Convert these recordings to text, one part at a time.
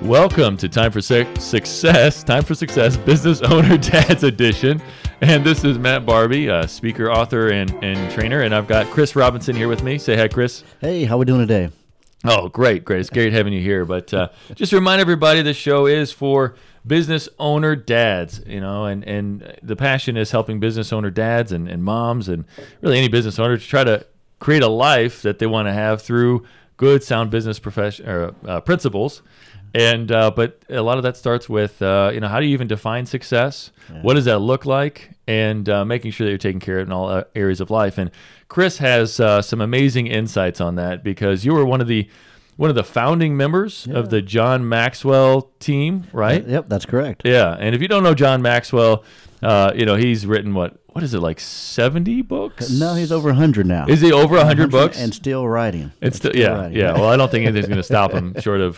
Welcome to Time for Success, Business Owner Dads Edition. And this is Matt Barbie, speaker, author, and trainer. And I've got Chris Robinson here with me. Say hi, Chris. Hey, how we doing today? Oh, great. It's great having you here. But just to remind everybody, this show is for business owner dads, and the passion is helping business owner dads and moms and really any business owner to try to create a life that they want to have through good, sound business principles. And but a lot of that starts with how do you even define success? Yeah. What does that look like? And making sure that you're taking care of it in all areas of life. And Chris has some amazing insights on that because you were one of the founding members of the John Maxwell team, right? Yep, that's correct. Yeah, and if you don't know John Maxwell, he's written what is it, like 70 books? No, he's over 100 now. Is he over 100 books? And still writing. Writing. Well, I don't think anything's going to stop him short of,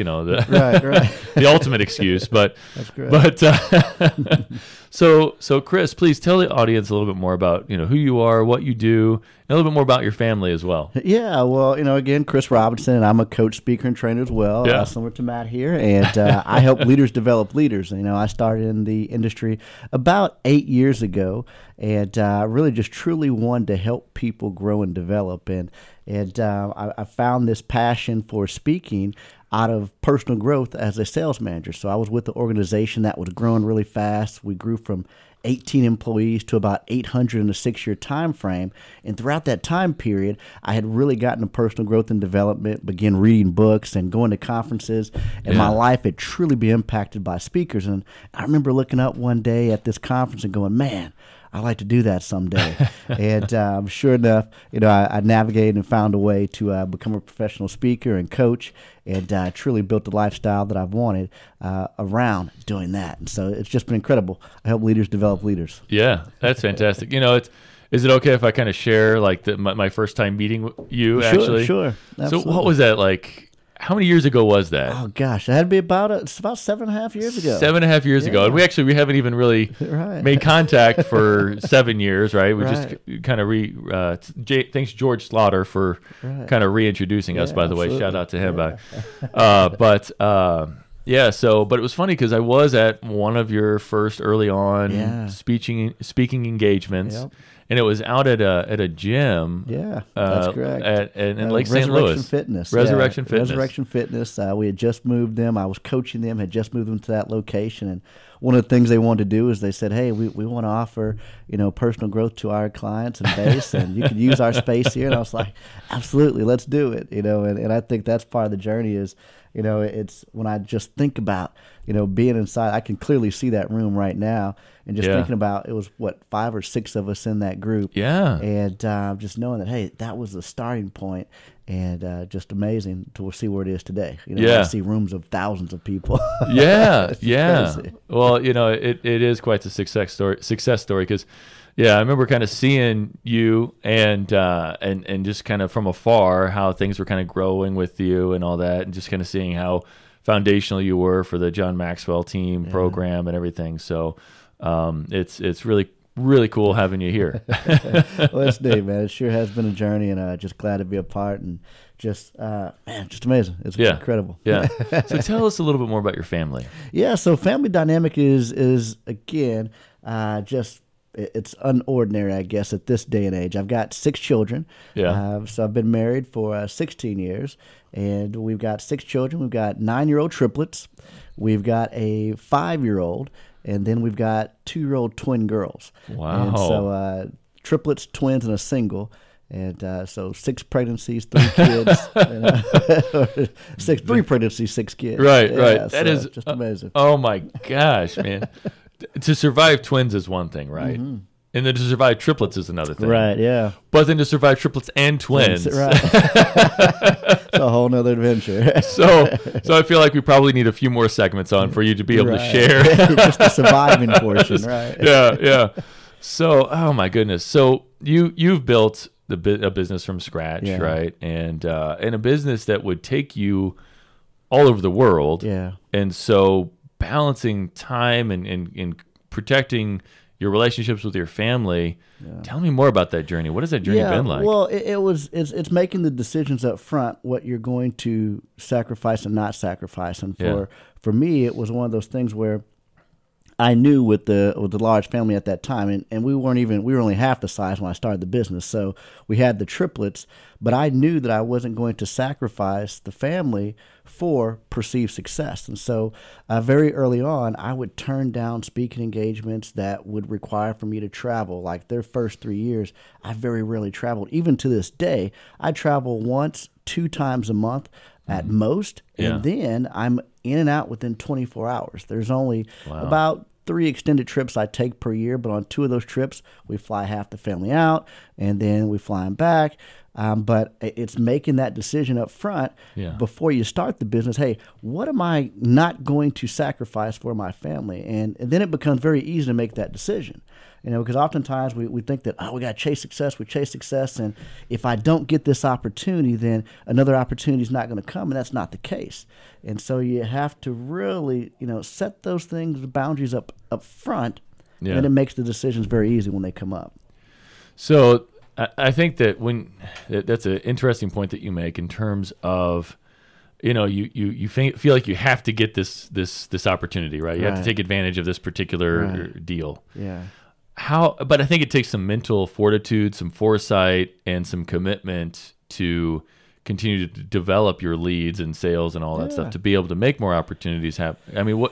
the ultimate excuse. But that's great. But so Chris, please tell the audience a little bit more about who you are, what you do, and a little bit more about your family as well. Yeah, well, again, Chris Robinson, and I'm a coach, speaker, and trainer as well, similar to Matt here, and I help leaders develop leaders. I started in the industry about 8 years ago, and really just truly wanted to help people grow and develop, and I found this passion for speaking out of personal growth as a sales manager. So I was with the organization that was growing really fast. We grew from 18 employees to about 800 in a 6-year time frame. And throughout that time period, I had really gotten to personal growth and development, began reading books and going to conferences, and my life had truly been impacted by speakers. And I remember looking up one day at this conference and going, man, I'd like to do that someday. And sure enough, I navigated and found a way to become a professional speaker and coach, and truly built the lifestyle that I've wanted around doing that. And so it's just been incredible. I help leaders develop leaders. Yeah, that's fantastic. Is it okay if I kind of share my first time meeting you? Actually, sure. Absolutely. So what was that like? How many years ago was that? Oh gosh, that had to be about 7.5 years ago. 7.5 years ago, and we haven't even really made contact for 7 years, right? We just kind of thanks George Slaughter for kind of reintroducing us. By the way, shout out to him. But it was funny because I was at one of your first early on speaking engagements. Yep. And it was out at a gym. Yeah, that's correct. In Lake St. Louis. Resurrection Fitness. We had just moved them. I was coaching them, had just moved them to that location. And one of the things they wanted to do is they said, hey, we want to offer, personal growth to our clients and base, and you can use our space here. And I was like, absolutely, let's do it. And I think that's part of the journey is, it's when I just think about, being inside, I can clearly see that room right now. And just thinking about, it was 5 or 6 of us in that group. Yeah. And just knowing that, hey, that was the starting point, and just amazing to see where it is today. I see rooms of thousands of people. Yeah. Crazy. Well, it is quite a success story because, I remember kind of seeing you and just kind of from afar how things were kind of growing with you and all that, and just kind of seeing how foundational you were for the John Maxwell team program and everything. So it's really, really cool having you here. Well, it's neat, man. It sure has been a journey, and just glad to be a part, and just amazing. It's incredible. Yeah. So tell us a little bit more about your family. Yeah. So family dynamic is again it's unordinary, I guess, at this day and age. I've got 6 children. Yeah. So I've been married for 16 years, and we've got 6 children. We've got 9-year-old triplets. We've got a 5-year-old, and then we've got 2-year-old twin girls. Wow. And so triplets, twins, and a single. And so 6 pregnancies, 3 kids. 3 pregnancies, 6 kids. Right. That is just amazing. Oh my gosh, man. To survive twins is one thing, right? Mm-hmm. And then to survive triplets is another thing. Right, yeah. But then to survive triplets and twins. Right. It's a whole nother adventure. So I feel like we probably need a few more segments on for you to be able to share. Just the surviving portion, right? Yeah. So, oh my goodness. So you've built a business from scratch, right? And a business that would take you all over the world. Yeah. And so balancing time and protecting your relationships with your family. Yeah. Tell me more about that journey. What has that journey been like? Well, it's making the decisions up front, what you're going to sacrifice and not sacrifice. And for me, it was one of those things where I knew with the large family at that time, and we were only half the size when I started the business. So we had the triplets, but I knew that I wasn't going to sacrifice the family for perceived success. And so very early on, I would turn down speaking engagements that would require for me to travel. Like their first 3 years, I very rarely traveled. Even to this day, I travel once, 2 times a month at most, and then I'm in and out within 24 hours. There's only about 3 extended trips I take per year, but on 2 of those trips, we fly half the family out, and then we fly them back. But it's making that decision up front before you start the business. Hey, what am I not going to sacrifice for my family? And then it becomes very easy to make that decision. Because oftentimes we think that, we got to chase success. And if I don't get this opportunity, then another opportunity is not going to come. And that's not the case. And so you have to really, set those things, the boundaries up front. Yeah. And it makes the decisions very easy when they come up. So I think that that's an interesting point that you make in terms of, you feel like you have to get this opportunity, right? You have to take advantage of this particular deal. Yeah. But I think it takes some mental fortitude, some foresight, and some commitment to continue to develop your leads and sales and all that stuff to be able to make more opportunities happen. I mean,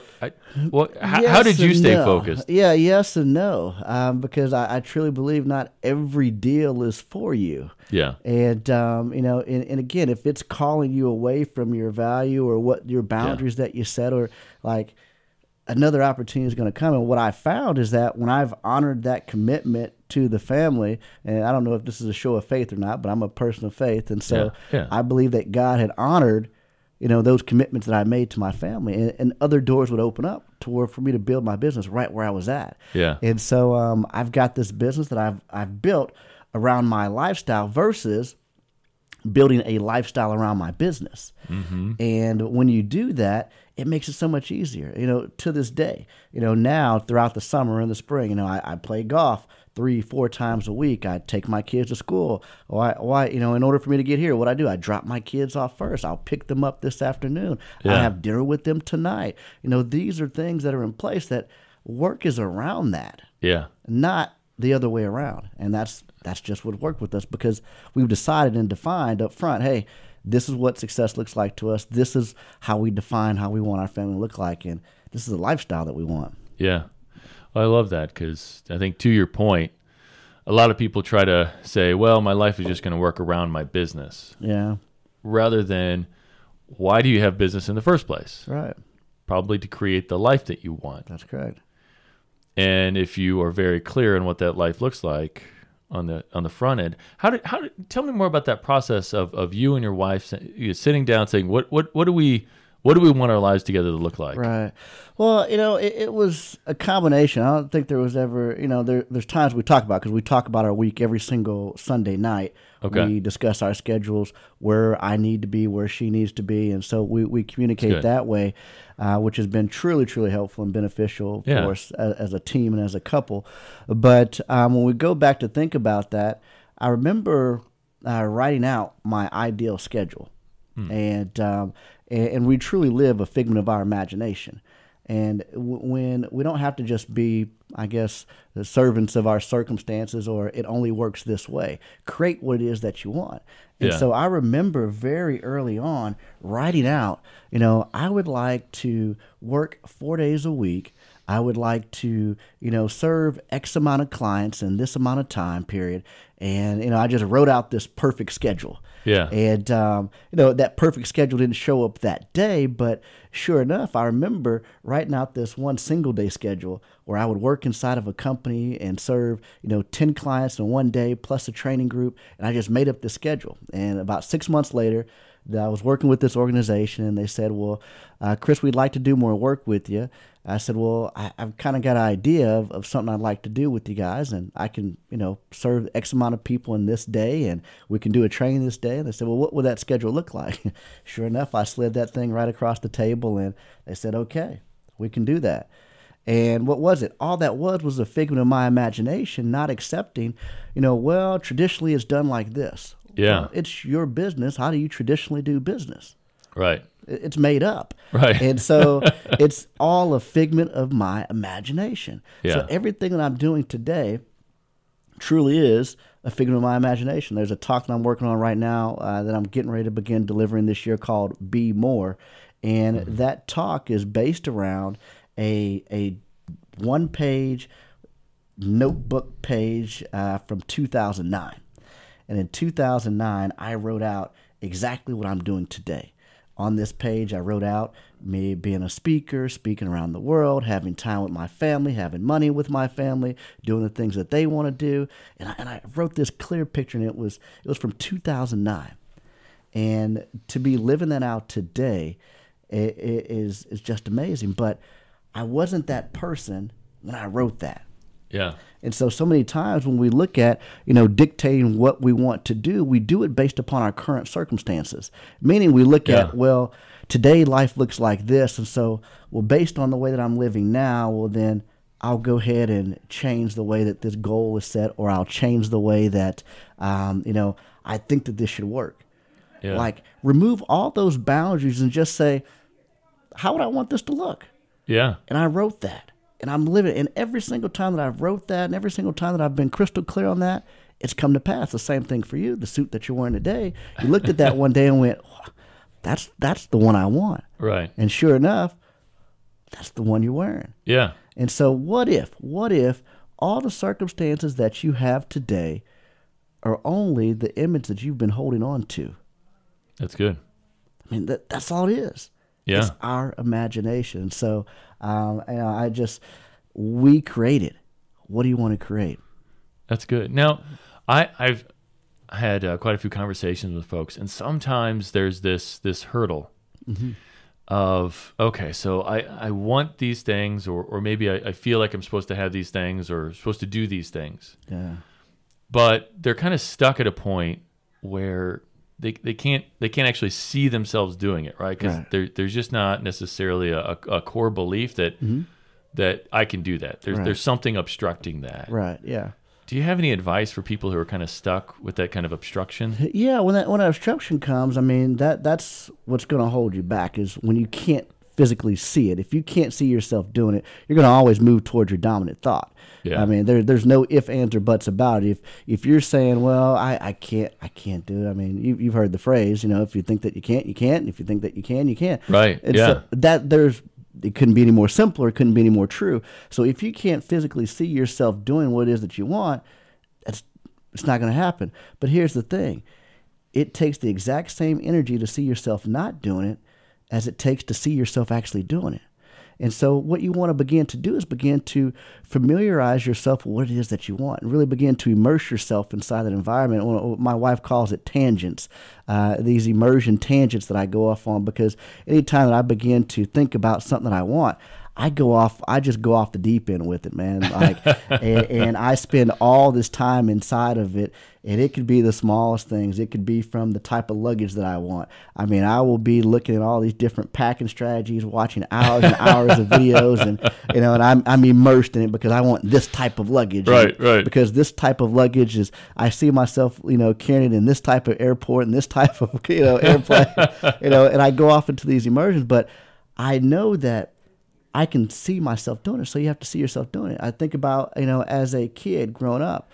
how did you stay focused? Yeah, yes and no, because I truly believe not every deal is for you. Yeah, and and again, if it's calling you away from your value or what your boundaries that you set, or like, another opportunity is going to come. And what I found is that when I've honored that commitment to the family, and I don't know if this is a show of faith or not, but I'm a person of faith. And so I believe that God had honored, those commitments that I made to my family, and other doors would open up for me to build my business right where I was at. Yeah. And so I've got this business that I've built around my lifestyle versus building a lifestyle around my business. Mm-hmm. And when you do that, it makes it so much easier. To this day, now throughout the summer and the spring, I play golf 3-4 times a week. I take my kids to school. In order for me to get here, what I do, I drop my kids off first. I'll pick them up this afternoon. I have dinner with them tonight. These are things that are in place that work is around that. Yeah. Not the other way around. And that's just what worked with us, because we've decided and defined up front, hey, this is what success looks like to us. This is how we define how we want our family to look like. And this is a lifestyle that we want. Yeah. Well, I love that, because I think, to your point, a lot of people try to say, well, my life is just going to work around my business. Yeah. Rather than, why do you have business in the first place? Right. Probably to create the life that you want. That's correct. And if you are very clear on what that life looks like on the front end, tell me more about that process of you and your wife sitting down saying, what do we want our lives together to look like? Right. Well, it was a combination. I don't think there was ever, there's times we talk about, because we talk about our week every single Sunday night. Okay. We discuss our schedules, where I need to be, where she needs to be. And so we communicate that way, which has been truly, truly helpful and beneficial for us as a team and as a couple. But when we go back to think about that, I remember writing out my ideal schedule. And we truly live a figment of our imagination. And when we don't have to just be, I guess, the servants of our circumstances, or it only works this way. Create what it is that you want. And so I remember very early on writing out, I would like to work 4 days a week. I would like to, serve X amount of clients in this amount of time period. And, I just wrote out this perfect schedule. Yeah. And, that perfect schedule didn't show up that day, but sure enough, I remember writing out this one single day schedule where I would work inside of a company and serve, 10 clients in one day plus a training group. And I just made up this schedule. And about 6 months later, I was working with this organization, and they said, well, Chris, we'd like to do more work with you. I said, well, I've kind of got an idea of something I'd like to do with you guys, and I can, serve X amount of people in this day, and we can do a training this day. And they said, well, what would that schedule look like? Sure enough, I slid that thing right across the table, and they said, okay, we can do that. And what was it? All that was a figment of my imagination, not accepting, well, traditionally it's done like this. Yeah. Well, it's your business. How do you traditionally do business? Right. It's made up. Right. And so it's all a figment of my imagination. Yeah. So everything that I'm doing today truly is a figment of my imagination. There's a talk that I'm working on right now that I'm getting ready to begin delivering this year called Be More. And that talk is based around a one-page notebook page from 2009. And in 2009, I wrote out exactly what I'm doing today. On this page, I wrote out me being a speaker, speaking around the world, having time with my family, having money with my family, doing the things that they want to do. And I wrote this clear picture, and it was from 2009. And to be living that out today is just amazing. But I wasn't that person when I wrote that. Yeah. And so many times when we look at, dictating what we want to do, we do it based upon our current circumstances. Meaning we look at, well, today life looks like this. And so, well, based on the way that I'm living now, well, then I'll go ahead and change the way that this goal is set, or I'll change the way that, I think that this should work. Yeah. Like, remove all those boundaries and just say, how would I want this to look? Yeah. And I wrote that. And I'm living, and every single time that I've wrote that, and every single time that I've been crystal clear on that, it's come to pass. The same thing for you. The suit that you're wearing today, you looked at that one day and went, that's the one I want. Right. And sure enough, that's the one you're wearing. Yeah. And so what if all the circumstances that you have today are only the image that you've been holding on to? That's good. I mean, that's all it is. Yeah. It's our imagination. So, we created. What do you want to create? That's good. Now, I've had quite a few conversations with folks, and sometimes there's this hurdle of, okay, so I want these things, or maybe I feel like I'm supposed to have these things or supposed to do these things. Yeah. But they're kind of stuck at a point where they can't actually see themselves doing it, right? Because there's just not necessarily a core belief that that I can do that. There's something obstructing that. Right. Yeah. Do you have any advice for people who are kind of stuck with that kind of obstruction? Yeah. When that obstruction comes, I mean that's what's going to hold you back, is when you can't physically see it. If you can't see yourself doing it, you're going to always move towards your dominant thought. Yeah. I mean, there's no ifs, ands, or buts about it. If you're saying, well, I can't do it. I mean, you've heard the phrase, if you think that you can't, you can't. And if you think that you can, you can't. Right. And yeah. So it couldn't be any more simple, or it couldn't be any more true. So if you can't physically see yourself doing what it is that you want, it's not going to happen. But here's the thing. It takes the exact same energy to see yourself not doing it as it takes to see yourself actually doing it. And so what you want to begin to do is begin to familiarize yourself with what it is that you want, and really begin to immerse yourself inside that environment. My wife calls it tangents, these immersion tangents that I go off on, because anytime that I begin to think about something that I want, I just go off the deep end with it, man. Like, and I spend all this time inside of it, and it could be the smallest things. It could be from the type of luggage that I want. I mean, I will be looking at all these different packing strategies, watching hours and hours of videos, and I'm immersed in it because I want this type of luggage. Right. Because this type of luggage I see myself, carrying it in this type of airport and this type of, airplane, and I go off into these immersions, but I know that I can see myself doing it. So you have to see yourself doing it. I think about, as a kid growing up,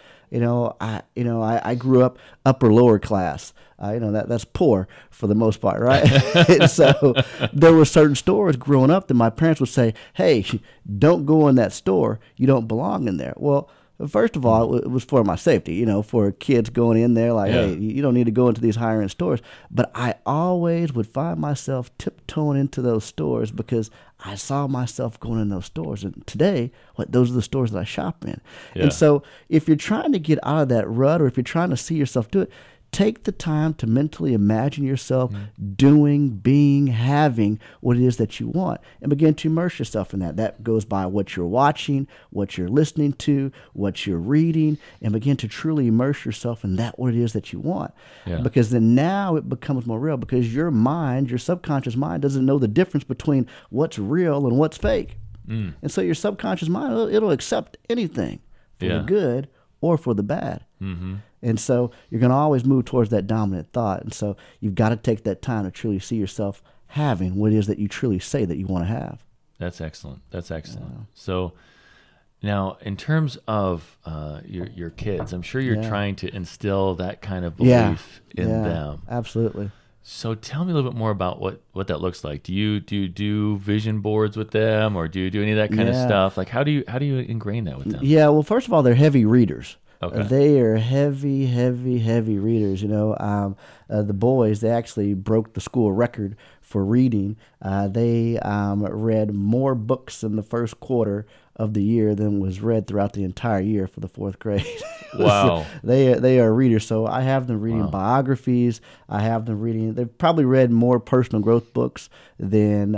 I grew up upper lower class. That's poor for the most part, right? And so there were certain stores growing up that my parents would say, "Hey, don't go in that store. You don't belong in there." Well, first of all, it was for my safety, for kids going in there like, hey, you don't need to go into these higher end stores. But I always would find myself tiptoeing into those stores because I saw myself going in those stores. And today, those are the stores that I shop in. Yeah. And so if you're trying to get out of that rut, or if you're trying to see yourself do it, take the time to mentally imagine yourself doing, being, having what it is that you want, and begin to immerse yourself in that. That goes by what you're watching, what you're listening to, what you're reading, and begin to truly immerse yourself in that, what it is that you want. Yeah. Because then now it becomes more real, because your mind, your subconscious mind, doesn't know the difference between what's real and what's fake. And so your subconscious mind, it'll accept anything for the good or for the bad. And so you're going to always move towards that dominant thought. And so you've got to take that time to truly see yourself having what it is that you truly say that you want to have. That's excellent. So now, in terms of your kids, I'm sure you're trying to instill that kind of belief in them. Absolutely. So tell me a little bit more about what that looks like. Do you do vision boards with them, or do you do any of that kind of stuff? Like, how do you ingrain that with them? Yeah. Well, first of all, they're heavy readers. Okay. They are heavy readers. The boys, they actually broke the school record for reading. They read more books in the first quarter of the year than was read throughout the entire year for the fourth grade. Wow. So they are readers. So I have them reading biographies. I have them reading. They've probably read more personal growth books than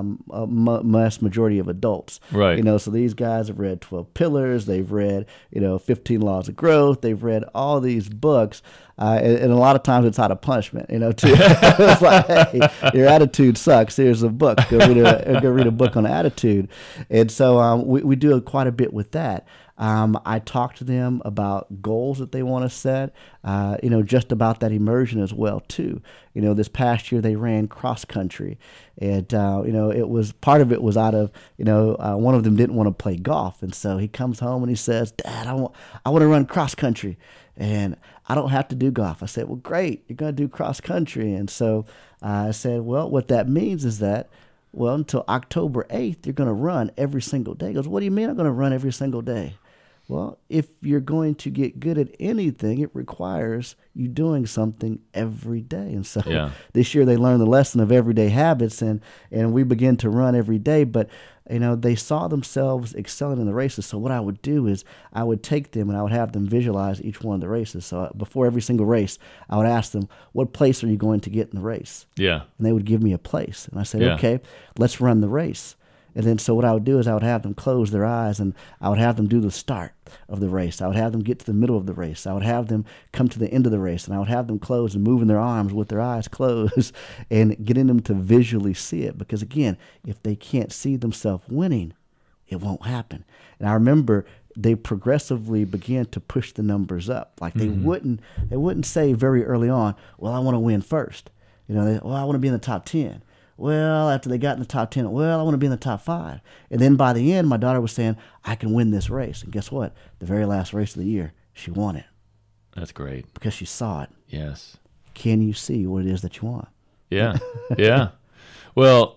mass majority of adults. Right. So these guys have read 12 Pillars. They've read 15 Laws of Growth. They've read all these books. And a lot of times it's out of punishment, too. It's like, hey, your attitude sucks. Here's a book. Go read a book on attitude. And so we do quite a bit with that. I talk to them about goals that they want to set, just about that immersion as well, too. This past year they ran cross country. And, it was part of it was out of, one of them didn't want to play golf. And so he comes home and he says, Dad, I want to run cross country. And I don't have to do golf. I said, well, great. You're going to do cross country. And so I said, well, what that means is that, well, until October 8th, you're going to run every single day. He goes, what do you mean I'm going to run every single day? Well, if you're going to get good at anything, it requires you doing something every day. And so this year they learned the lesson of everyday habits, and we begin to run every day. But, they saw themselves excelling in the races. So what I would do is I would take them and I would have them visualize each one of the races. So before every single race, I would ask them, what place are you going to get in the race? Yeah. And they would give me a place. And I said, okay, let's run the race. And then so what I would do is I would have them close their eyes and I would have them do the start of the race. I would have them get to the middle of the race. I would have them come to the end of the race, and I would have them close and moving their arms with their eyes closed and getting them to visually see it. Because again, if they can't see themselves winning, it won't happen. And I remember they progressively began to push the numbers up. Like they wouldn't say very early on, well, I want to win first. I want to be in the top 10. Well, after they got in the top 10, well, I want to be in the top 5. And then by the end, my daughter was saying, I can win this race. And guess what? The very last race of the year, she won it. That's great. Because she saw it. Yes. Can you see what it is that you want? Yeah. Yeah. Well,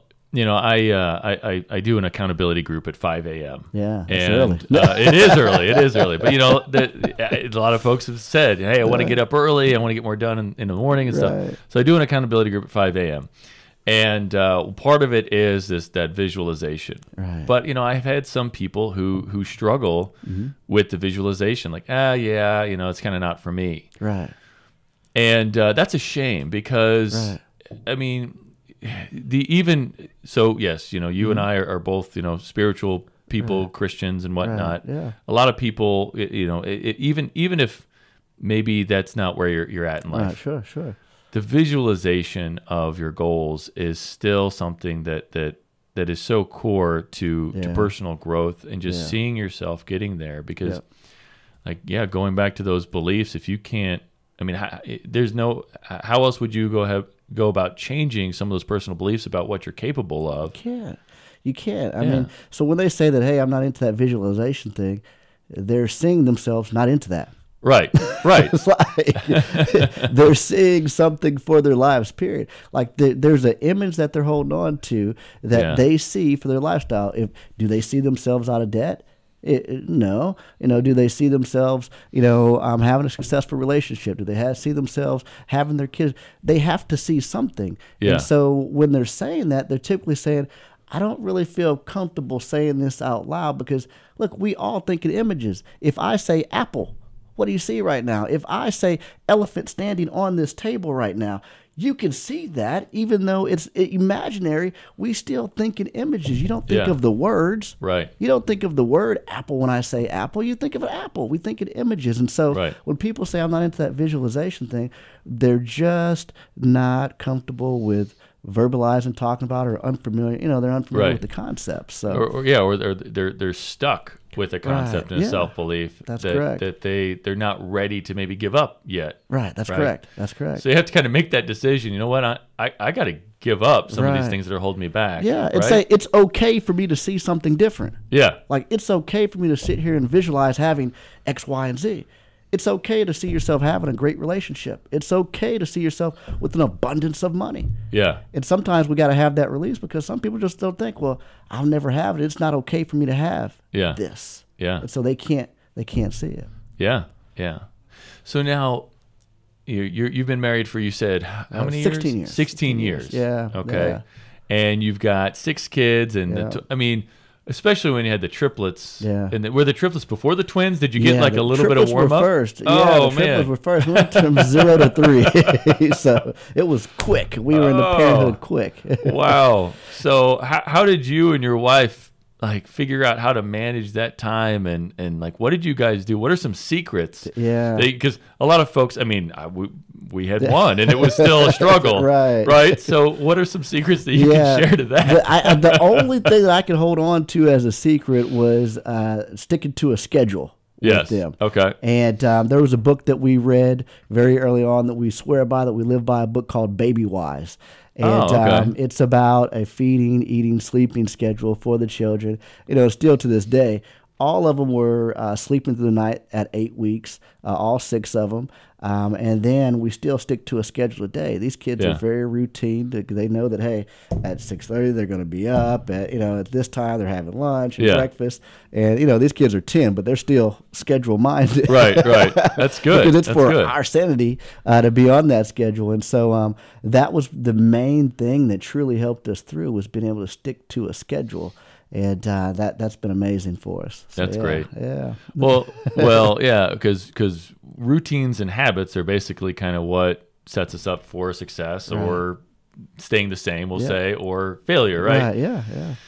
I do an accountability group at 5 a.m. Yeah, it's and early. It is early. It is early. But, a lot of folks have said, hey, I want to get up early. I want to get more done in the morning and stuff. So I do an accountability group at 5 a.m. And part of it is that visualization. Right. But, I've had some people who struggle with the visualization. Like, it's kind of not for me. Right. And that's a shame because, I mean, yes, you and I are both, spiritual people, Christians and whatnot. Right. Yeah. A lot of people, even if maybe that's not where you're at in life. Right. Sure. The visualization of your goals is still something that is so core to personal growth and just seeing yourself getting there. Because, going back to those beliefs, if you can't, I mean, how else would you go about changing some of those personal beliefs about what you're capable of? You can't. I mean, so when they say that, hey, I'm not into that visualization thing, they're seeing themselves not into that. Right. It's like they're seeing something for their lives, period. Like there's an image that they're holding on to that they see for their lifestyle. Do they see themselves out of debt? No. Do they see themselves, having a successful relationship? Do they see themselves having their kids? They have to see something. Yeah. And so when they're saying that, they're typically saying, I don't really feel comfortable saying this out loud because, look, we all think in images. If I say apple, what do you see right now? If I say elephant standing on this table right now, you can see that even though it's imaginary, we still think in images. You don't think of the words. Right. You don't think of the word apple when I say apple. You think of an apple. We think in images. And so when people say I'm not into that visualization thing, they're just not comfortable with verbalizing, talking about, or unfamiliar. They're unfamiliar with the concept. So, or they're stuck with a concept and a self belief. That's correct. That they're not ready to maybe give up yet. Right. That's correct. That's correct. So you have to kind of make that decision. You know what? I got to give up some of these things that are holding me back. Yeah. And say it's okay for me to see something different. Yeah. Like it's okay for me to sit here and visualize having X, Y, and Z. It's okay to see yourself having a great relationship. It's okay to see yourself with an abundance of money. Yeah. And sometimes we got to have that release because some people just don't think, well, I'll never have it. It's not okay for me to have this. Yeah. And so they can't see it. Yeah. Yeah. So now you've been married for, you said, how many 16 years? 16 years. Yeah. Okay. Yeah. And you've got 6 kids, and especially when you had the triplets. Yeah. And were the triplets before the twins? Did you get like a little bit of warm up? First. Oh, the triplets were first. We went from 0 to 3. So it was quick. We were in the parenthood quick. Wow. So how did you and your wife like figure out how to manage that time, and like what did you guys do? What are some secrets? Yeah. Because a lot of folks, we had one and it was still a struggle. Right. So what are some secrets that you can share to that? The only thing that I could hold on to as a secret was sticking to a schedule with them. Okay. And there was a book that we read very early on that we swear by, that we live by, a book called Baby Wise. And it's about a feeding, eating, sleeping schedule for the children. Still to this day, all of them were sleeping through the night at 8 weeks, all 6 of them. And then we still stick to a schedule a day. These kids are very routine. They know that, hey, at 6:30 they're going to be up. At this time they're having lunch and breakfast. And these kids are 10, but they're still schedule minded. Right. That's good. Because it's our sanity to be on that schedule. And so that was the main thing that truly helped us through, was being able to stick to a schedule. And that's been amazing for us. So, that's great. Yeah. Well, yeah, because routines and habits are basically kind of what sets us up for success or staying the same, we'll say, or failure, right? Yeah.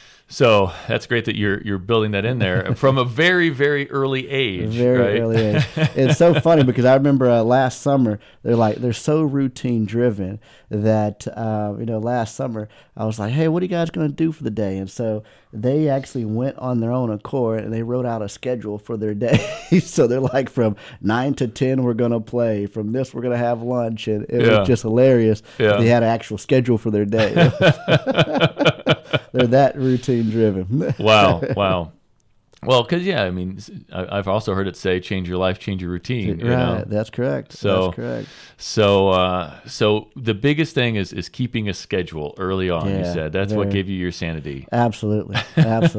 So that's great that you're building that in there from a very, very early age. Early age. It's so funny because I remember last summer, they're so routine driven that, last summer I was like, hey, what are you guys going to do for the day? And so they actually went on their own accord and they wrote out a schedule for their day. So they're like, from 9 to 10, we're going to play. From this, we're going to have lunch. And it was just hilarious. Yeah. They had an actual schedule for their day. They're that routine driven. Wow. Well, because I've also heard it say, "Change your life, change your routine." Right, that's correct. So the biggest thing is keeping a schedule early on. You said that's what gave you your sanity. Absolutely. That's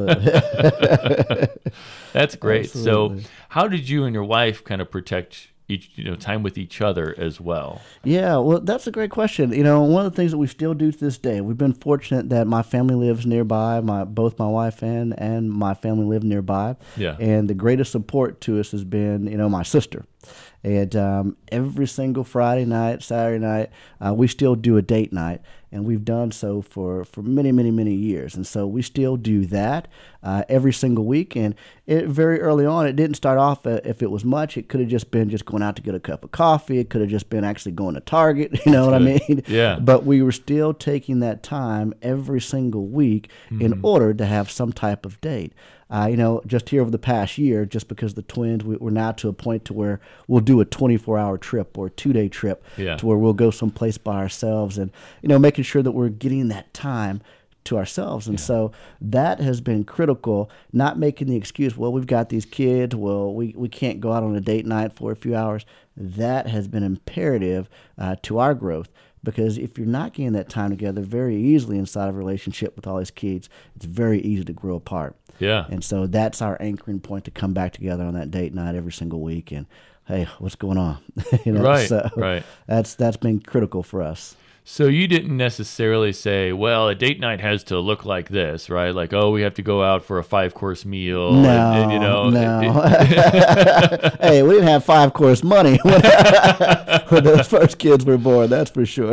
great. Absolutely. So, how did you and your wife kind of protect time with each other as well? Yeah, well, that's a great question. One of the things that we still do to this day, we've been fortunate that my family lives nearby. Both my wife and my family live nearby. Yeah. And the greatest support to us has been, my sister. And every single Friday night, Saturday night, we still do a date night. And we've done so for many, many, many years. And so we still do that every single week. And very early on, it didn't start off, if it was much, it could have just been just going out to get a cup of coffee. It could have just been actually going to Target, you know what I mean? Yeah. But we were still taking that time every single week in order to have some type of date. Just here over the past year, just because the twins, we're now to a point to where we'll do a 24-hour trip or a 2-day trip to where we'll go someplace by ourselves and, making sure that we're getting that time to ourselves. And so that has been critical, not making the excuse, well, we've got these kids, well, we can't go out on a date night for a few hours. That has been imperative to our growth. Because if you're not getting that time together very easily inside of a relationship with all these kids, it's very easy to grow apart. Yeah. And so that's our anchoring point, to come back together on that date night every single week and, hey, what's going on? Right. That's been critical for us. So you didn't necessarily say, well, a date night has to look like this, right? Like, oh, we have to go out for a 5-course meal. No. Hey, we didn't have 5-course money when those first kids were born, that's for sure.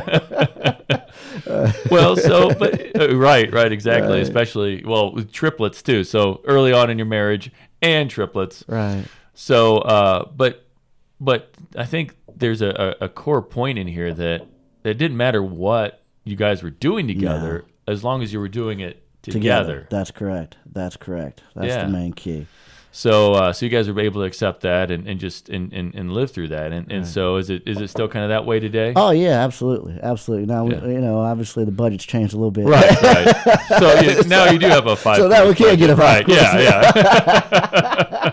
Well, right, exactly. Right. Especially, with triplets too. So early on in your marriage and triplets. Right. So, but I think there's a core point in here that it didn't matter what you guys were doing together, as long as you were doing it together. That's correct. That's the main key. So, so you guys were able to accept that and just and live through that, and so is it still kind of that way today? Oh yeah, absolutely. Now obviously the budget's changed a little bit. Right. So now you do have a 5. So now we can't get a 5. Right. Yeah.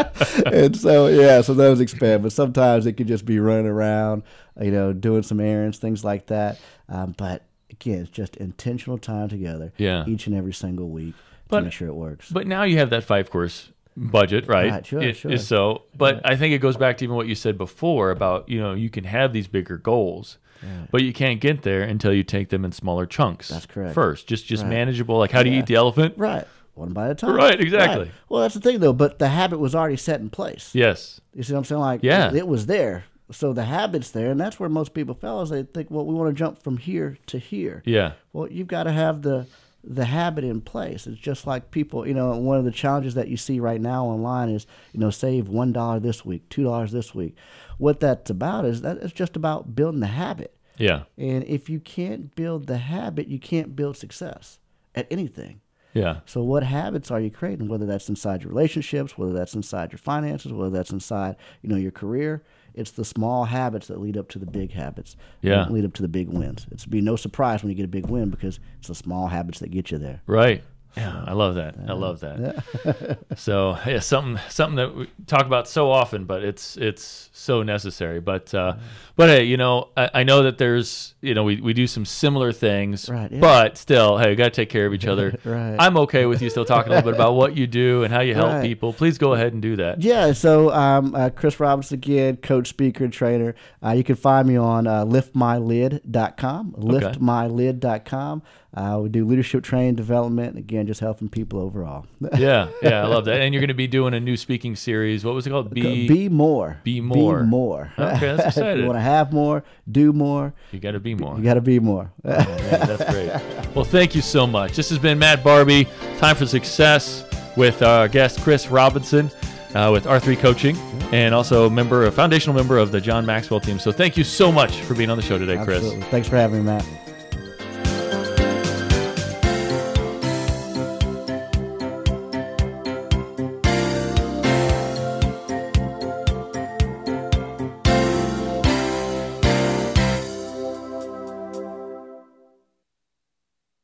And so those expand, but sometimes it could just be running around, doing some errands, things like that. But again, it's just intentional time together. Each and every single week to make sure it works. But now you have that 5-course budget, right? Sure. So, but I think it goes back to even what you said before about, you can have these bigger goals, but you can't get there until you take them in smaller chunks. That's correct. First, just manageable. Like, how do you eat the elephant? Right. One bite at a time. Right, exactly. Right. Well, that's the thing, though. But the habit was already set in place. Yes. You see what I'm saying? Like, it was there. So the habit's there, and that's where most people fail, is they think, well, we want to jump from here to here. Yeah. Well, you've got to have the habit in place. It's just like people, one of the challenges that you see right now online is, save $1 this week, $2 this week. What that's about is that it's just about building the habit. Yeah. And if you can't build the habit, you can't build success at anything. Yeah. So what habits are you creating, whether that's inside your relationships, whether that's inside your finances, whether that's inside, your career? It's the small habits that lead up to the big habits. Lead up to the big wins. It's be no surprise when you get a big win, because it's the small habits that get you there. Right. Yeah, I love that. I love that. So something that we talk about so often, but it's so necessary. But hey, I know that there's we do some similar things, right, but still, hey, we got to take care of each other. Right. I'm okay with you still talking a little bit about what you do and how you help people. Please go ahead and do that. Yeah. So Chris Robinson again, coach, speaker, and trainer. You can find me on liftmylid.com. Liftmylid.com. We do leadership training, development, again, just helping people overall. Yeah, I love that. And you're going to be doing a new speaking series. What was it called? Be More. Be More. Be More. Okay, that's exciting. If you want to have more, do more. You got to be more. You got to be more. Oh, man, that's great. Well, thank you so much. This has been Matt Barbie, Time for Success, with our guest Chris Robinson with R3 Coaching, and also a foundational member of the John Maxwell team. So thank you so much for being on the show today, Chris. Absolutely. Thanks for having me, Matt.